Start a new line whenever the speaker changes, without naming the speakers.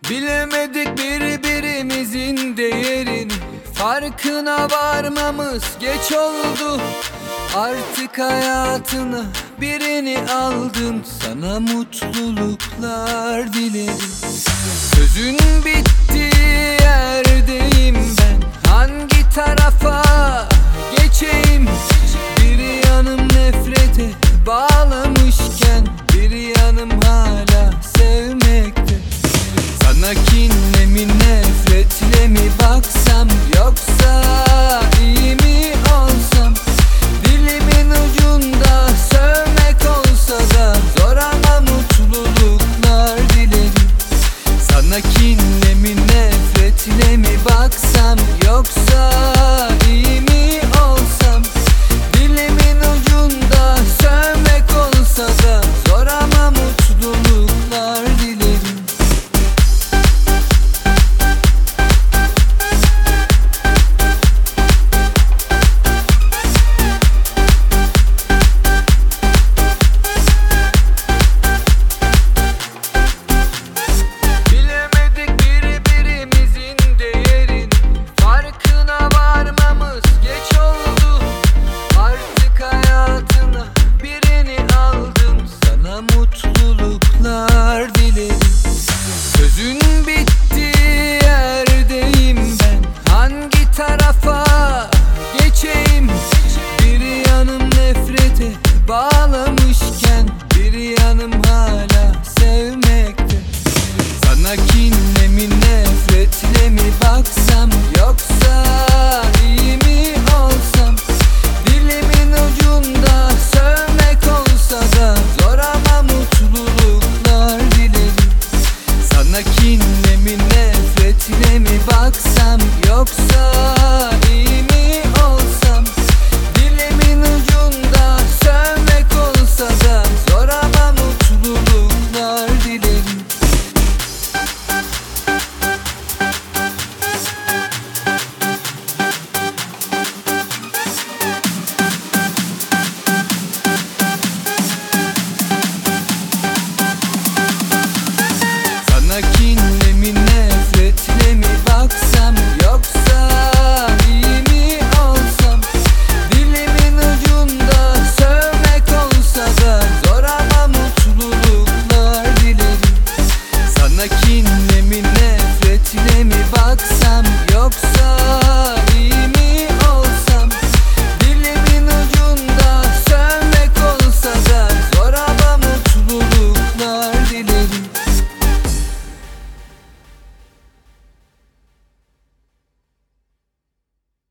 Bilemedik birbirimizin değerini, farkına varmamız geç oldu. Artık hayatına birini aldın, sana mutluluklar dilerim. Sözün bittiği yerdeyim ben, hangi tarafa geçeyim? Bir yanım nefrete bağlamışken, bir yanım hala sevmekte. Sana kinle mi nefretle mi baksam, yoksa iyi mi olsam? Dilimin ucunda sövmek olsa da zor ama mutluluklar dilerim. Sana kinle mi nefretle mi baksam, yoksa iyi mi olsam? Dilimin ucunda sövmek olsa da zor ama mutluluklar dilerim. Mutluluklar dilerim. Sözün bittiği yerdeyim ben, hangi tarafa geçeyim? Bir yanım nefrete bağlamışken, bir yanım hala sevmekte. Sana kinle mi nefretle mi baksam, yoksa iyi mi olsam? Dilimin ucunda sövmek olsa da zor ama mutluluklar dilerim. Sana kinle mi nefretle mi baksam, yoksa iyi mi